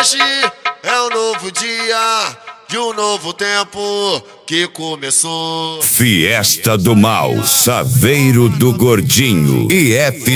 Hoje é um novo dia de um novo tempo que começou. Fiesta do Mal, Saveiro do Gordinho e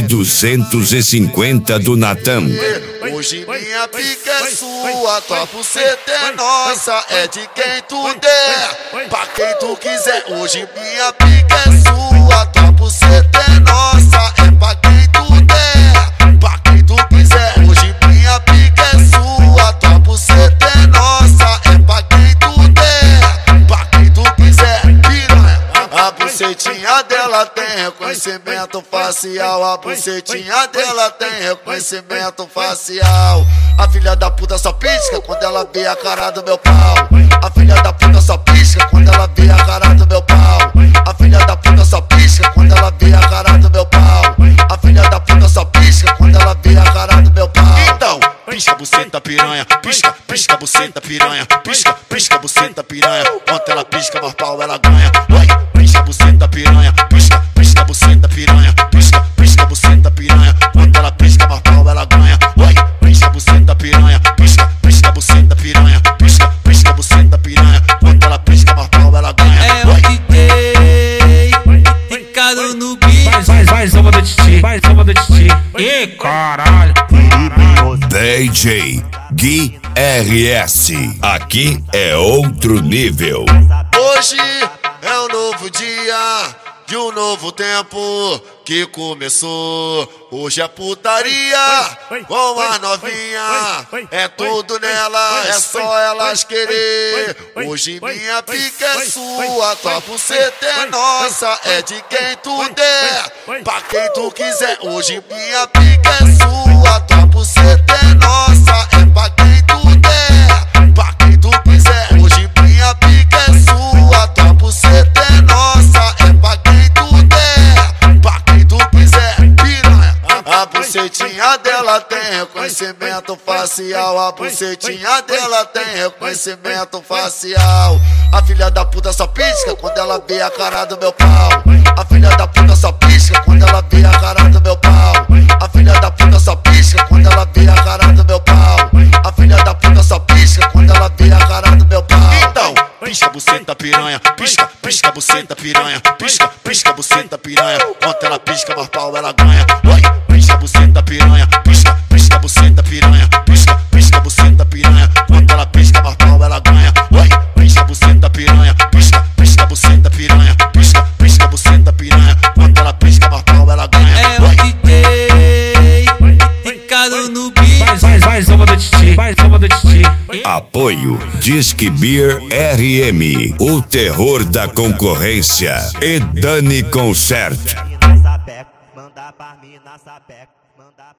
F250 do Natan. Hoje minha pica é sua, tua buceta é nossa, é de quem tu der, pra quem tu quiser. Hoje minha pica é sua, tua buceta é nossa, é pra quem tu der, pra quem tu quiser. Hoje minha pica é sua, tua buceta é nossa, é pra quem tu der, pra quem tu quiser. Piranha, a bucetinha dela tem reconhecimento facial, a bucetinha dela tem reconhecimento facial. A filha da puta só pisca quando ela vê a cara do meu pau. A filha da puta só pisca quando ela vê a cara do meu pau. A filha da puta só pisca quando ela vê a cara do meu pau. A filha da puta só pisca quando ela vê a cara do meu pau. Então, pisca buceta piranha, pisca, pisca buceta piranha, pisca, pisca buceta piranha. Quanto ela pisca, mais pau ela ganha. Vai, pisca buceta piranha, pisca, pisca buceta piranha, pisca, pisca buceta piranha. Quanto ela pisca, mais pau ela ganha. Vai, pisca buceta piranha, pisca, pisca buceta piranha, pisca, pisca buceta piranha. Quanto ela pisca, mais pau ela ganha. É o DJ ficado no beat. Vai, zoma do titi, vai, zoma do titi. Ih, caralho. DJ Gui RS, aqui é outro nível. Hoje é um novo dia de um novo tempo que começou. Hoje é putaria com a novinha, é tudo nela, é só elas querer. Hoje minha pica é sua, tua buceta é nossa, é de quem tu der, pra quem tu quiser. Hoje minha pica é sua, tua buceta é nossa, é pra quem tu der, pra quem tu quiser. Hoje minha pica é sua, tua buceta é nossa, é pra quem tu der, pra quem tu quiser. Piranha, a bucetinha dela tem reconhecimento facial, a bucetinha dela tem reconhecimento facial. A filha da puta só pisca quando ela vê a cara do meu pau. A filha da puta só pisca quando ela vê a cara do meu pau. A filha da puta só pisca quando ela vê a cara do meu pau. A filha da puta só pisca quando ela vê a cara do meu pau. Então, pisca buceta piranha, pisca, pisca buceta piranha, pisca, pisca buceta piranha. Quanto ela pisca, mais pau ela ganha. Vai, pisca buceta piranha, pisca, pisca buceta piranha, pisca, pisca buceta piranha. Quanto ela pisca, mais pau ela ganha. Vai, pisca buceta piranha, pisca, pisca buceta piranha, pisca, pisca buceta piranha. Quanto ela pisca, mais pau ela ganha. É o DJ ficado no beat. Vai, zoma do titi, vai, zoma do titi. Apoio Disque Beer RM, o terror da concorrência. E Dani Concert. Manda pra mim na sapeca, manda